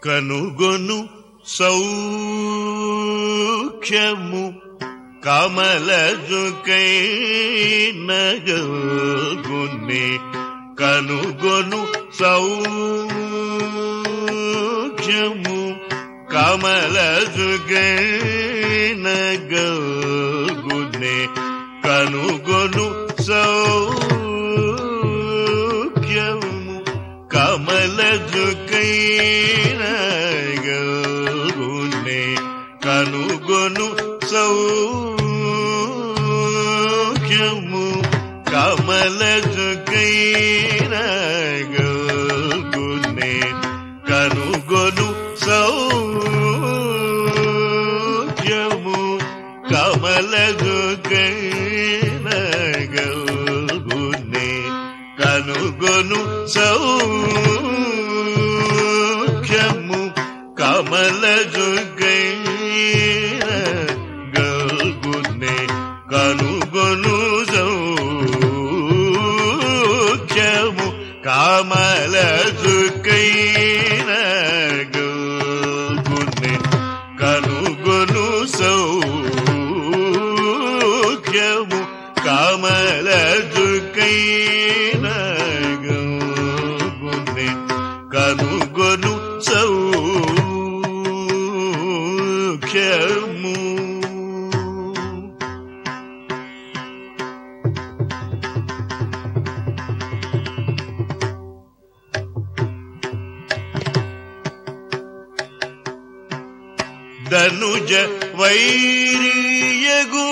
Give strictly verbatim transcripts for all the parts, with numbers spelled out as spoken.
కనుగొను సౌఖ్యము కమలజుకై నగల్గునే కనుగొను సౌఖ్యము కమలజుకై నగల్గునే కనుగొను సౌఖ్యము కమలజుకై నగల్గునే కనుగొను సౌఖ్యము కమలజుకై నగల్గునే కనుగొను సౌఖ్యము కమలజుకై నగల్గునే కనుగొను సౌఖ్యము కమలజుకై నగల్గునే కనుగొను సౌఖ్యము కమలజుకై నగల్గునే కనుగొను సౌఖ్యము కమలజుకై నగల్గునే కనుగొను సౌఖ్యము. ధనుజ వైరియగు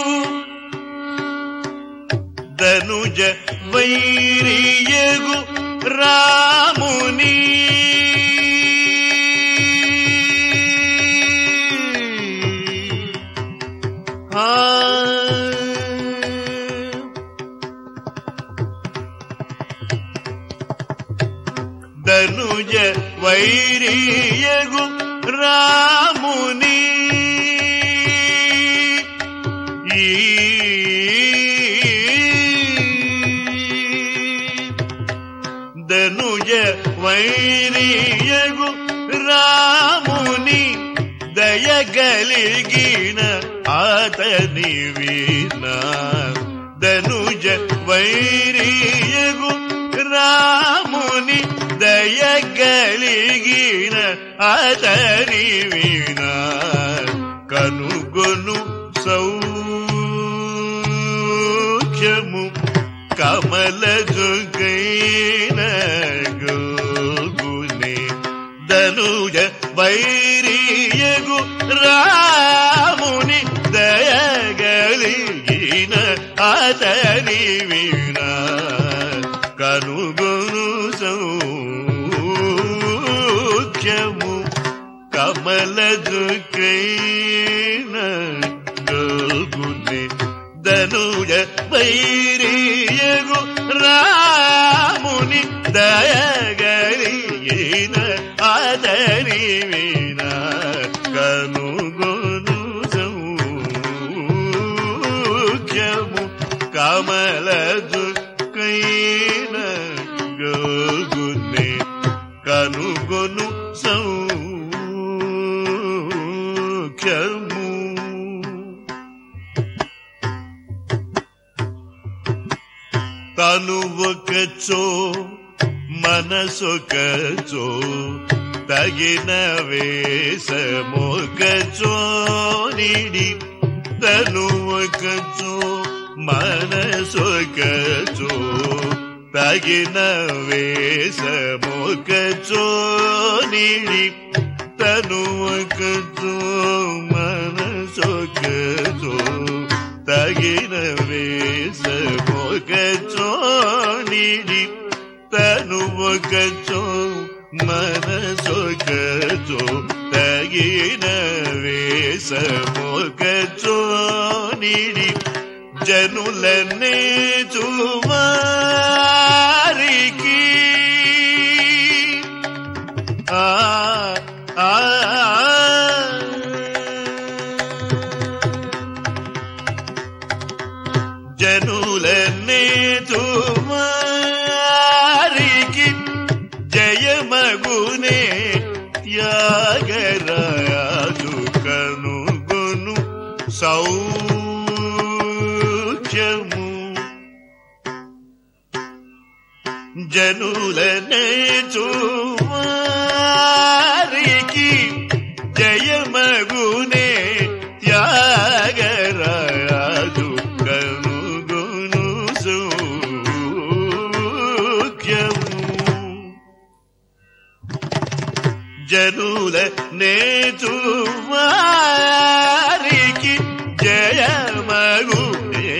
ధనుజ వైరియగు రాముని ధనుజ వైరియగు రాముని ధనుజ వైరియగు రాముని దయగలిగిన అతని వినా ధనుజ వైరియగు రాముని దయగలిగిన అతని వినా కనుగొను సౌఖ్యము కమలజుకై నగల్గునే ధనుజ వైరియగు రాముని దయగలిగిన అతని వినా కనుగొను సౌఖ్యము కమలజుకై నగల్గునే ధనుజ వైరియగు రాముని దయగలిగిన అతని వినా కనుగొను సౌఖ్యము కమలజుకై నగల్గునే కనుగొను సౌఖ్యము. తనువొకచో మనసొకచో తగిన వేషమొకచో నిడి తనువొకచో మనసొకచో తగిన వేషమొకచో నిడి తనువొకచో మనసొకచో తగిన వేషమొకచో నిడి తనువొకచో మనసొకచో తగిన వేషమొకచో నిడి జనులనే చువారికి ఆ ఆ జనులనే చువారికి జయమగునే త్యా త్యాగరాజు కనుగొను సౌఖ్యము జనులనే చూవారికి జయమగునే త్యాగరాజు కనుగొను సౌఖ్యము జనులనే చూవారికి జయమగునే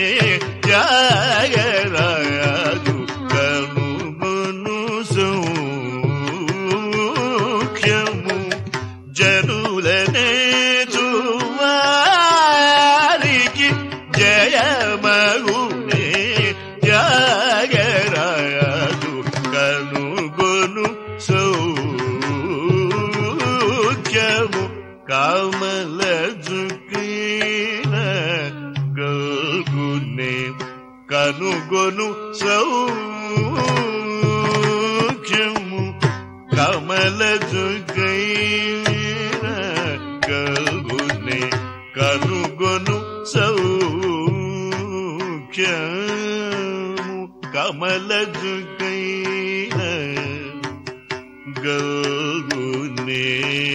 త్యాగరాజు కనుగొను సౌఖ్యము జనులనే చూవారికి జయమగునే త్యాగరాజు కనుగొను సౌఖ్యము కమల జుకీన గల్గునే కనుగొను సౌఖ్యము కమల జుకైన గల్గునే కనుగొను సౌఖ్యము కమల జుకైన గల్గునే